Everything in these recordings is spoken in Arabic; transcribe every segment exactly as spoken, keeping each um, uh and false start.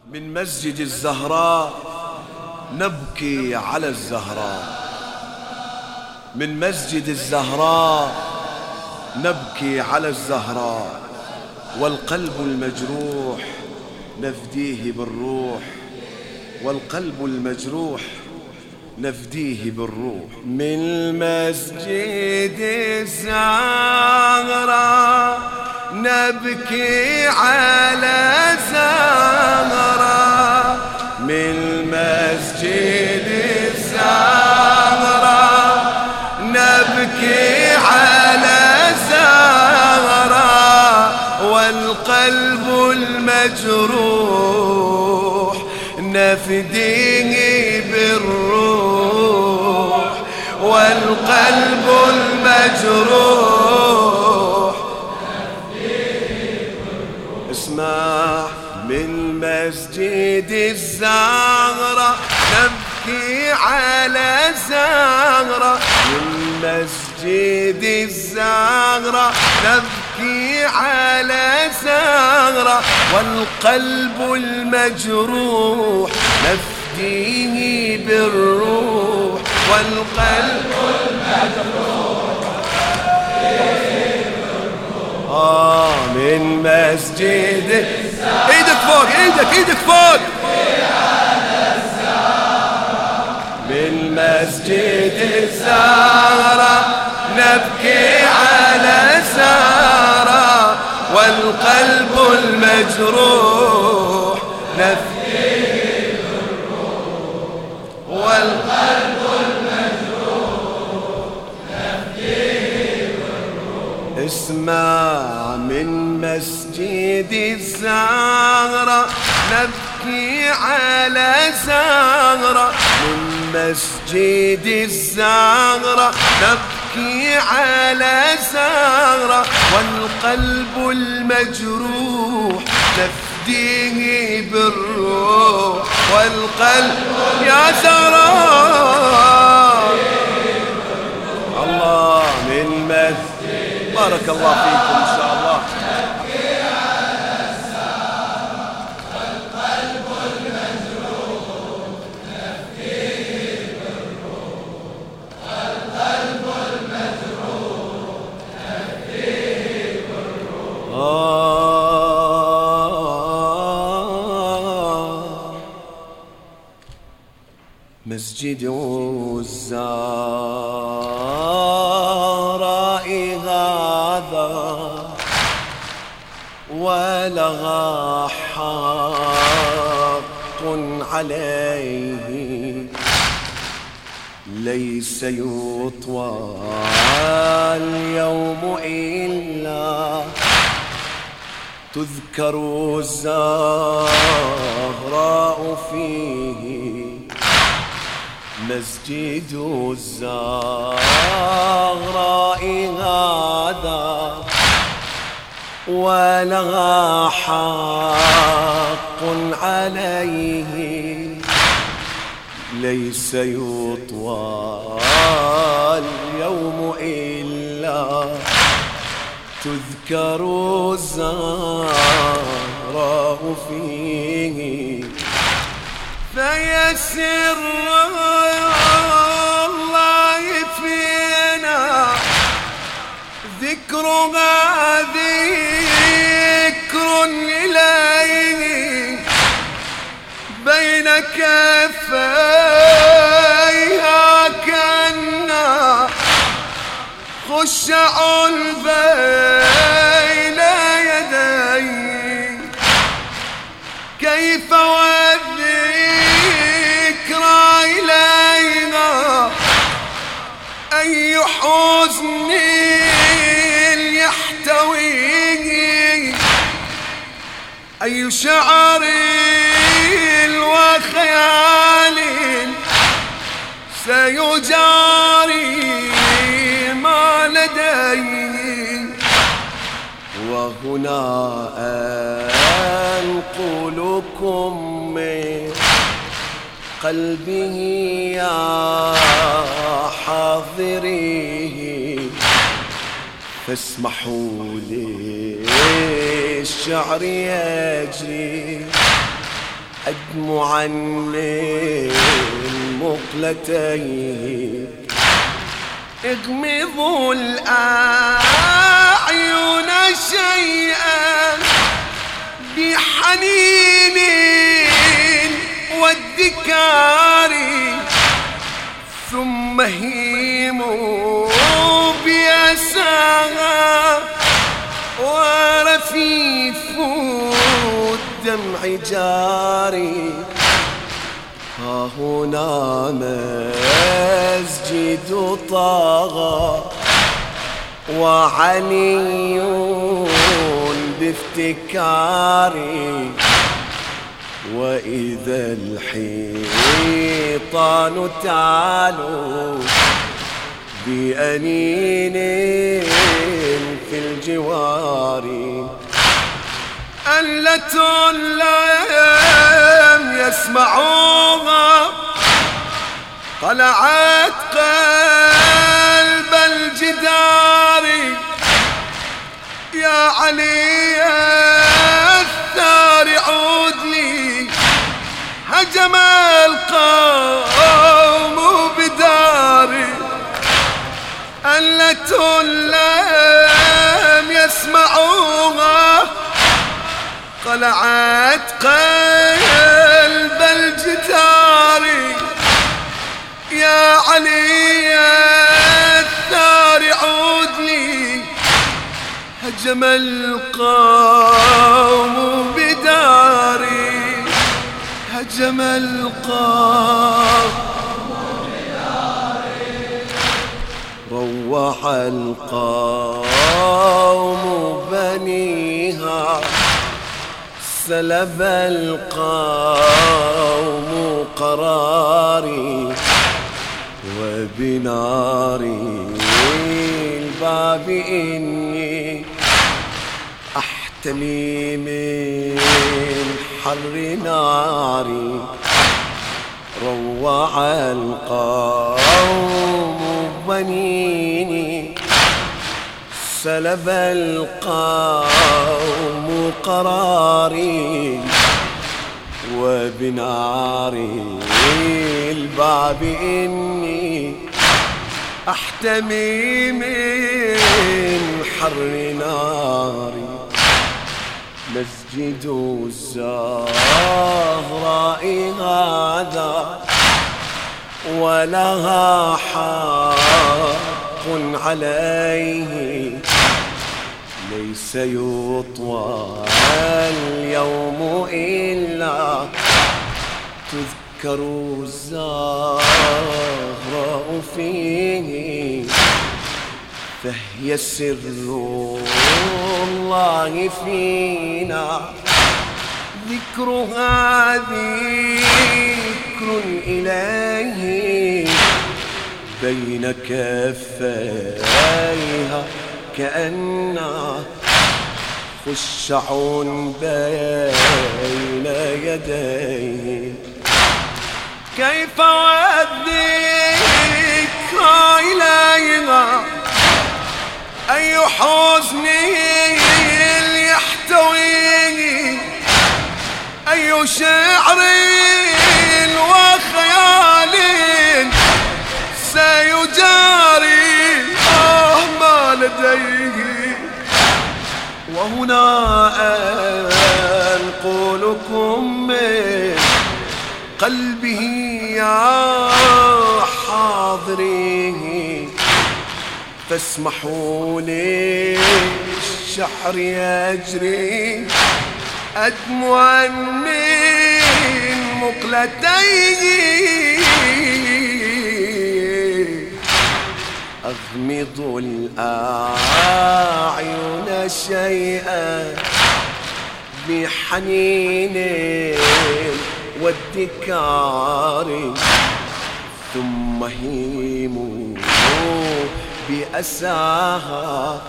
من مسجد الزهراء نبكي على الزهراء، من مسجد الزهراء نبكي على الزهراء، والقلب المجروح نفديه بالروح، والقلب المجروح نفديه بالروح. من مسجد الزهراء نبكي على الزهراء، من مسجد الزهراء نبكي على الزهراء، والقلب المجروح نفديه بالروح، والقلب المجروح نفديه بالروح. اسمع، من مسجد الزهراء نبكي على الزهراء، من مسجد الزهراء نبكي على الزهراء، والقلب المجروح نفديه بالروح، والقلب المجروح نفديه بالروح. آه من مسجد ايدك فوق، ايدك ايدك فوق. من مسجد الزهراء نبكي على الزهراء، والقلب المجروح نفديه بالروح، والقلب المجروح نفديه بالروح. اسمع، من مسجد الزهراء نبكي على الزهراء، من مسجد الزهراء نبكي على الزهراء، والقلب المجروح نفديه بالروح، والقلب يا زهراء الله من مسجد. بارك الله فيكم إن شاء الله. مسجد الزهراء هذا ولها حق عليه، ليس يطوى اليوم إلا تذكر الزهراء فيه. مسجد الزهراء هذا ولها حق عليه، ليس يطوى اليوم إلا تذكر الزهراء فيه. فيسر الله فينا ذكرها، ذكر إليه بين كفيها كنا خشع بين يديه، كيف والذكرى إلينا أي حزن يحتويه، أي شعر وخيال سيجاري ما لديه. وهنا أنقلكم من قلبه يا حاضريه، فاسمحوا لي الشعر يجري أدمعا من مقلتيك اغمضوا الأعين شيئا بحنين والذكار ثم هيموا بأساها ورفيف الدمع جاري. ها هنا مسجد طغى وعلي بافتكاري وإذا الحيطان تعلو بأنين في الجوار ألة لم يسمعوها قلعت قلب الجدار. يا علي الثار عود لي هجم القوم بداري. ألة لم يسمعوها قلعت قلب الجدار. يا علي الثار عود لي هجم القوم بداري. هجم القوم بداري روح القوم بنيها سلب القوم قراري وبناري الباب إني أحتمي من حر ناري. روع القوم بنيني سلب القوم قراري وبناري الباب إني أحتمي من حر ناري. مسجد الزهراء هذا ولها حق عليه ليس يطوى اليوم إلا تذكر الزهراء فيه فهي سر الله فينا. ذكرها ذكر إلهي بين كفيها كأنها خشع بين يديه. كيف والذكرى إليها أي حزن يحتويه أي شعر وخيال سيجاري آه ما لديه. وهنا أنقلكم من قلبه يا حاضريه فاسمحوا لي الشحر يجري أدمعا من مقلتيه. أغمضوا الأعين شيئا بحنين والذكار ثم هيموا بأساها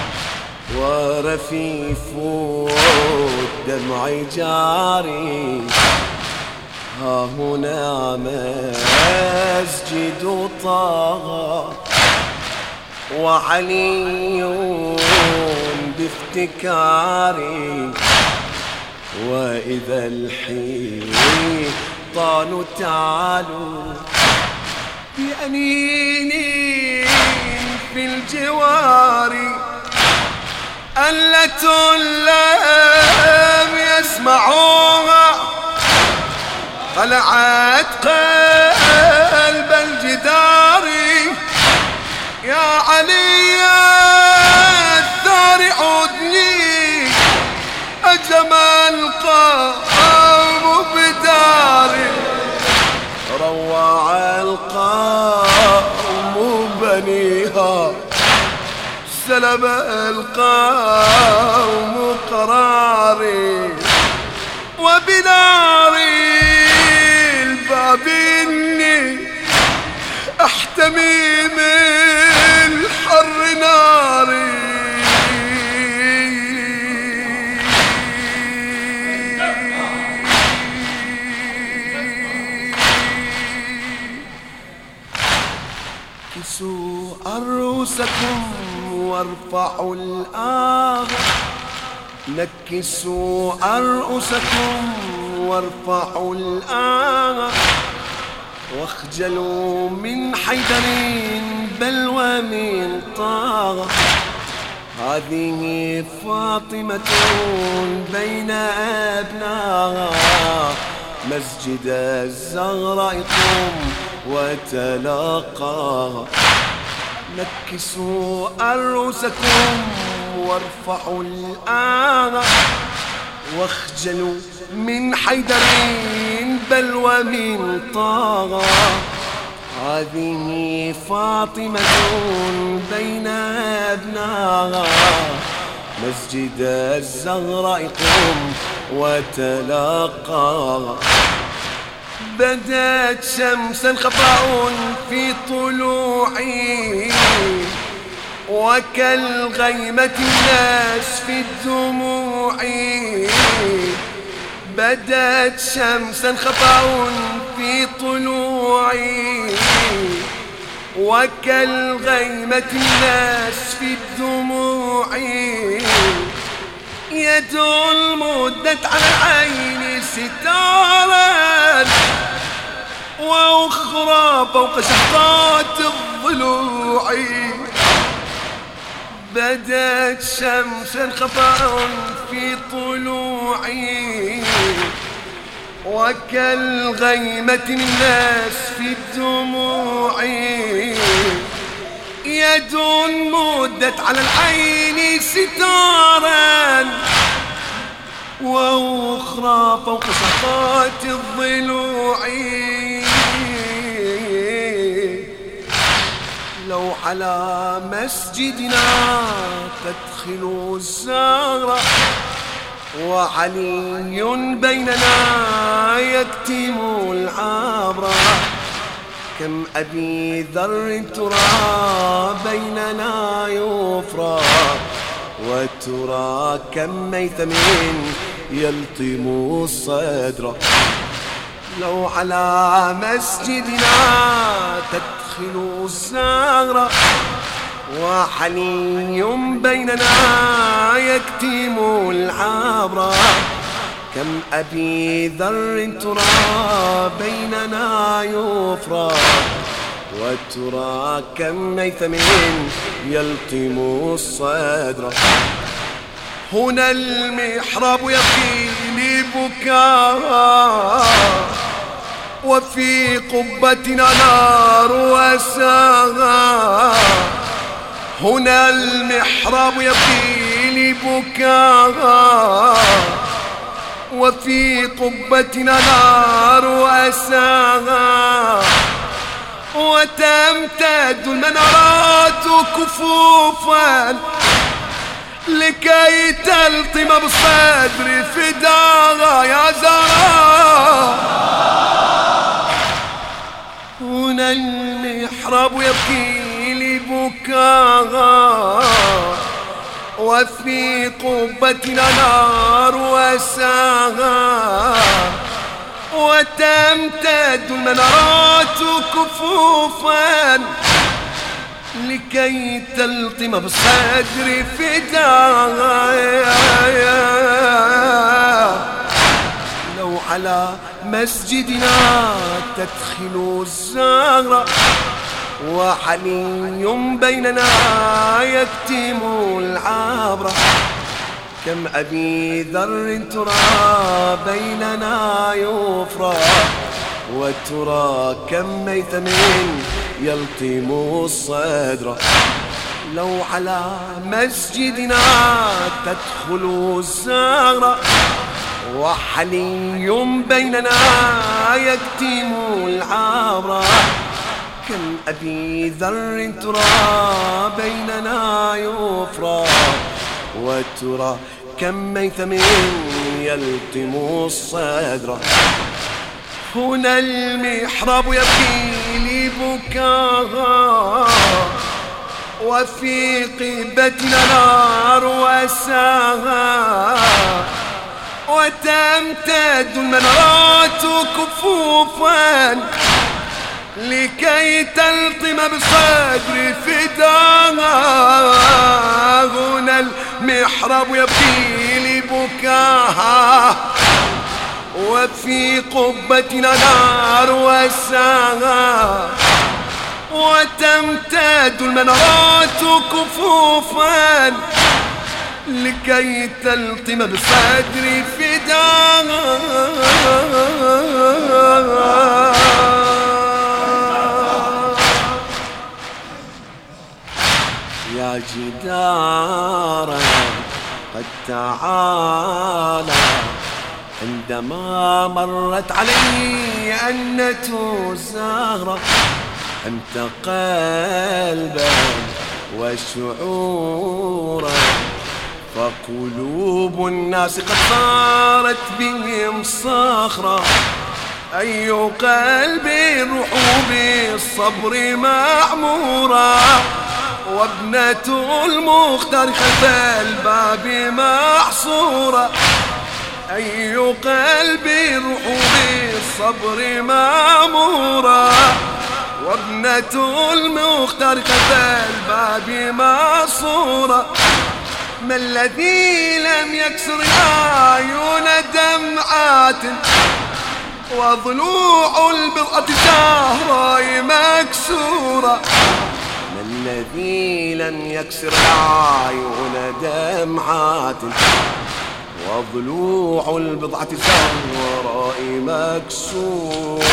ورفيف الدمع جاري. ها هنا مسجد طغى وعلي بافتكاري وإذا الحيطان تعالوا بأنين في الجوار ألة لم يسمعوها خلعت قلب الجدار يا علي الثار عدني أجمل القوم بداري روع القوم بنيها سلب القوم قراري وبناري الباب إني أحتمي من حر ناري كسوا رؤوسكم وارفعوا الآه نكسوا رؤوسكم وارفعوا الآه واخجلوا من حيدر بل ومن طه هذه فاطمة بين أبنائها مسجد الزهراء قم وتلقاها نكسوا رؤوسكم وارفعوا الآه واخجلوا من حيدر بل ومن طه هذه فاطمة بين أبنائها مسجد الزهراء قم وتلقاها بدت شمسا خفاء في طلوعي وكالغيمة الناس في الدموع بدت شمسا خفاء في طلوعي وكالغيمة الناس في الدموع يد مدت على العين ستارا وأخرى فوق شحطات الضلوع بدت شمسا خفاء في طلوعي وكالغيمة الناس في الدموع يد مدت على العين ستارا وأخرى فوق شحطات الضلوع لو على مسجدنا تدخل الزهرة وعلي بيننا يكتم العبرة كم أبي ذر ترى بيننا يفرى وترى كم ميثم يلطم الصدر لو على مسجدنا تدخل الزهرة وحلي بيننا يكتم العبرة كم أبي ذر ترى بيننا يفرى وترى كم ميثم يلطم الصدر هنا المحراب يبكي بكاء وفي قبتنا نار وساها هنا المحراب يبكي بكاء وفي قبتنا نار وساها وتمتد المنارات كفوفا لكي تلطم بالصدر فداها يا زهراء هنا المحراب يبكي لبكاها وفي قبتنا نار وساها وتمتد المنارات كفوفا لكي تلطم بالصدر فداها على مسجدنا تدخل الزهرة، وحني بيننا يكتم العبرة. كم أبي ذر ترى بيننا يفرى، وترى كم ميثم يلطم الصدر. لو على مسجدنا تدخل الزهرة، وحني بيننا يكتم العبرة. كم أبي ذر ترى بيننا يفرى، وترى كم ميثم يلطم الصدر. هنا المحراب يبكي لي بكاء، وفي قبتنا نار وساها، وتمتد المنارات كفوفا لكي تلطم بالصدر فداها. هنا المحراب يبكي لي بكاها، وفي قبتنا نار وساها، وتمتد المنارات كفوفا لكي تلطم بالصدر فداها. يا جدارا قد تعالى، عندما مرت علي أنة زهرة، أنت قلبا وشعورا، فقلوب الناس قد صارت بهم صخرة. أي قلب روح بالصبر معمورا، وابنة المختار خلف الباب محصورة. أي قلب روح بالصبر معمورا، وابنة المختار خلف الباب محصورة. ما الذي لم يكسر الأعين دمعات، وضلوع البضعة زهراء مكسورة. ما الذي لم يكسر الأعين دمعات، وضلوع البضعة زهراء مكسورة.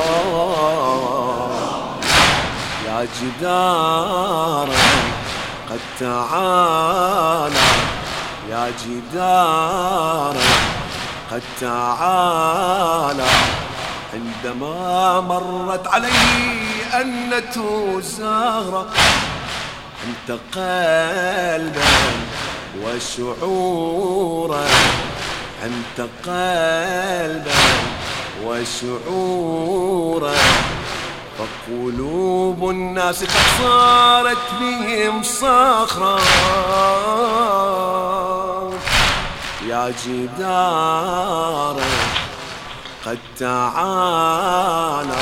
يا جدارا قد تعالى، يا جدارا قد تعالى، عندما مرت علي أنة زهرة، أنت قلبا وشعورا، أنت قلبا وشعورا، فقلوب الناس قد صارت بهم صخرة. يا جدارا قد تعالى،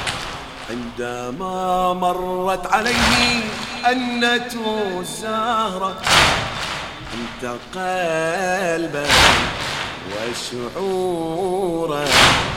عندما مرت عليه أنة زهرة، أنت قلبا وشعورا،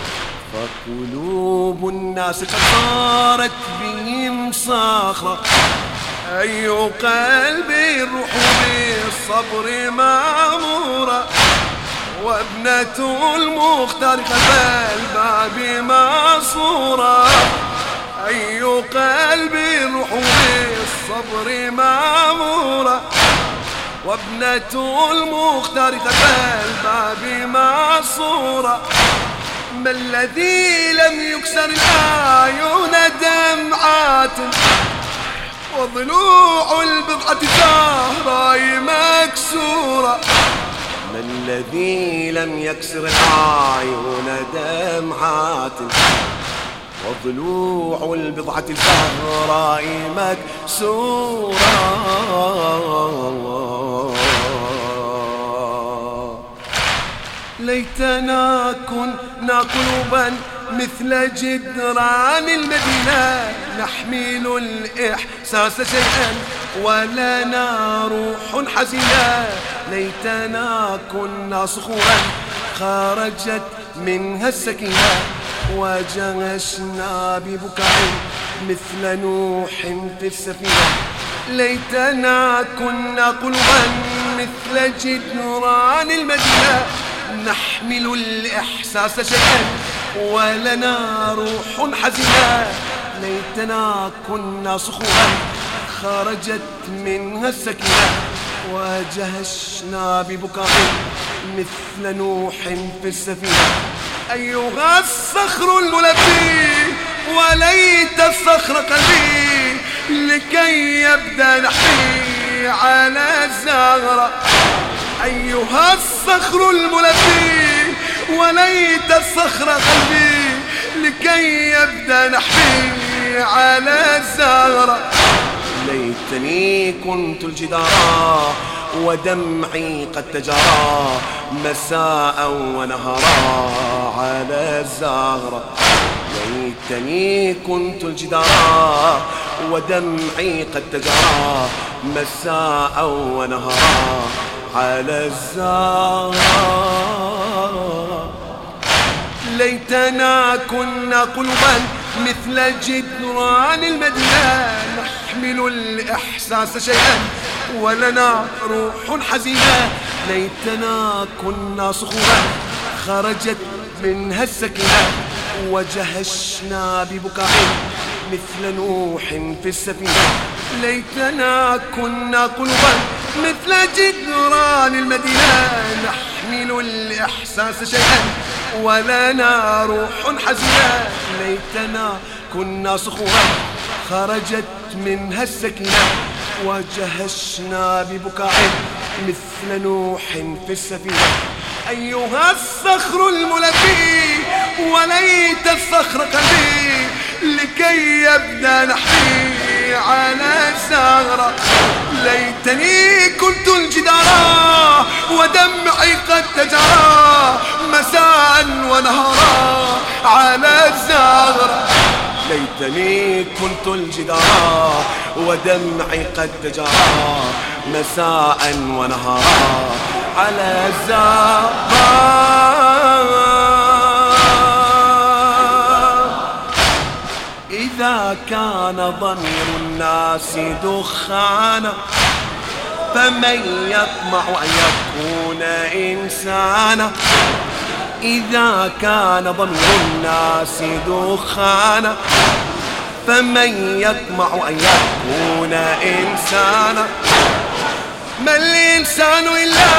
فقلوب الناس قد صارت بهم صخرة. أي قلب روح بالصبر مأمورة، وابنة المختار خلف الباب محصورة. أي قلب روح بالصبر مأمورة، وابنة المختار خلف الباب محصورة. ما الذي لم يكسر الأعين دمعات، وضلوع البضعة زهراء مكسورة. ما الذي لم يكسر الأعين دمعات، وضلوع البضعة زهراء مكسورة. ليتنا كنا قلوبا مثل جدران المدينة، نحمل الإحساس شيئا ولنا روح حزينة. ليتنا كنا صخورا خرجت منها السكينة وجهشنا ببكاء مثل نوح في السفينة. ليتنا كنا قلوبا مثل جدران المدينة نحمل الإحساس شيئا ولنا روح حزينة. ليتنا كنا صخورا خرجت منها السكينة وجهشنا ببكاء مثل نوح في السفينة. أيها الصخر الملبي وليت الصخر قلبي لكي يبدأ نحبي على الزهرة. أيها الصخر الملبي وليت الصخر قلبي لكي يبدأ نحبي على الزهرة. ليتني كنت الجدار ودمعي قد تجارى مساء ونهارا على الزهرة. ليتني كنت الجدار ودمعي قد تجارى مساء ونهارا على الزهرة. ليتنا كنا قلوبا مثل جدران المدينة نحمل الإحساس شيئا ولنا روح حزينة. ليتنا كنا صخورا خرجت منها السكينة وجهشنا ببكاء مثل نوح في السفينة. ليتنا كنا قلوبا مثل جدران المدينة نحمل الإحساس شيئا ولنا روح حزينة. ليتنا كنا صخورا خرجت منها السكينة وجهشنا ببكاء مثل نوح في السفينة. أيها الصخر الملبي وليت الصخر قلبي لكي يبدأ نحبي على الزهرة. ليتني كنت الجدار ودمعي قد تجرى مساء ونهارا على الزهرة. ليتني كنت الجدار ودمعي قد تجرى مساء ونهارا على الزهرة. إذا كان ضمير الناس دخانا فمن يطمع أن يكون إنسانا. إذا كان ضمير الناس دخانا فمن يطمع أن يكون إنسانا. ما الإنسان إلا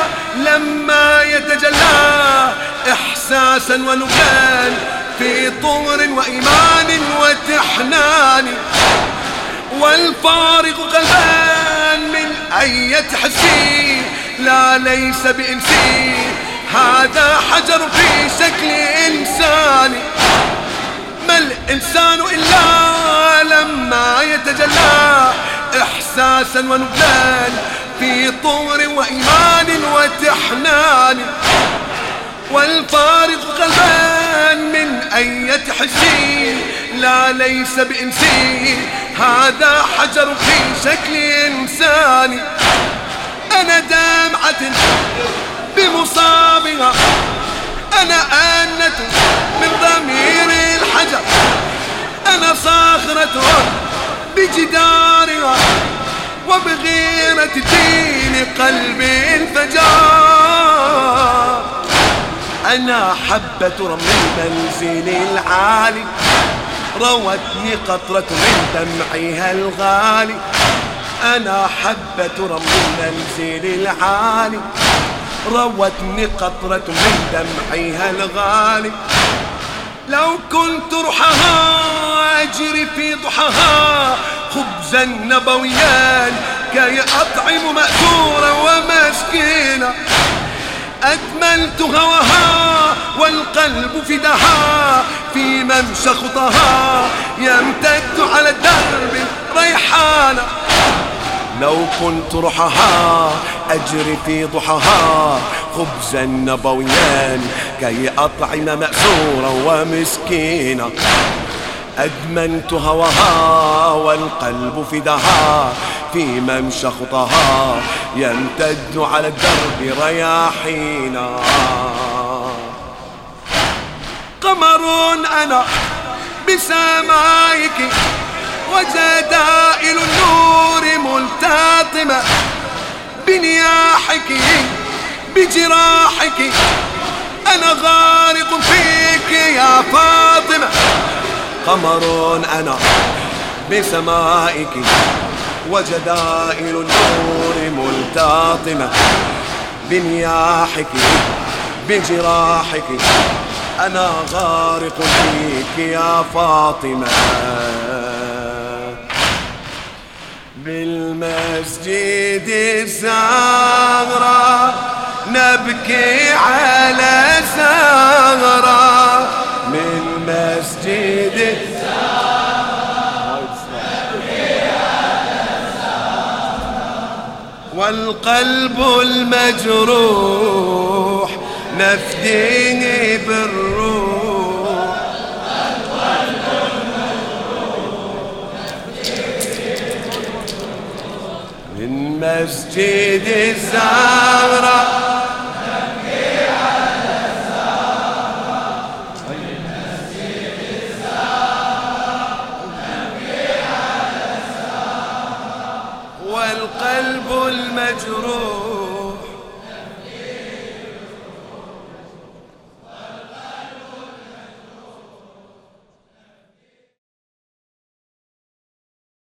لما يتجلى إحساسا ونبلا في طهر وإيمان وتحنان. والفارق قلبان من أية حسي لا ليس بإنسي هذا حجر في شكل إنسان. ما الإنسان إلا لما يتجلى إحساسا ونبلا في طهر وإيمان وتحنان. والفارق قلبان من أية حسي لا ليس بإنسي هذا حجر في شكل إنسان. أنا دمعة بمصابها أنا آنة من ضمير الحجر. أنا صاخرة بجدارها وبغيرة الدين قلبي انفجار. أنا حبة رمل المنزل العالي روتني قطرة من دمعها الغالي. أنا حبة رمل المنزل العالي روتني قطرة من دمعها الغالي. لو كنت رحها أجري في ضحاها خبزا نبويا كي أطعم مأثورا ومسكينا. أكملت هواها والقلب فداها في ممشى خطاها يمتد على الدرب ريحانا. لو كنت رحها أجري في ضحاها خبزا نبويا كي أطعم مأسورا ومسكينا. أدمنت هواها والقلب فداها في ممشى خطاها يمتد على الدرب رياحينا. قمر أنا بسمائك وجدائل النور ملتطمة بنياحك بجراحك أنا غارق فيك يا فاطمة. قمر أنا بسمائك وجدائل النور ملتطمة بنياحك بجراحك أنا غارق فيك يا فاطمة. بالمسجد الزهراء نبكي على ثغرة من مسجد الزهراء نبكي على ثغرة والقلب المجروح نفديه بالروح من مسجد الزهراء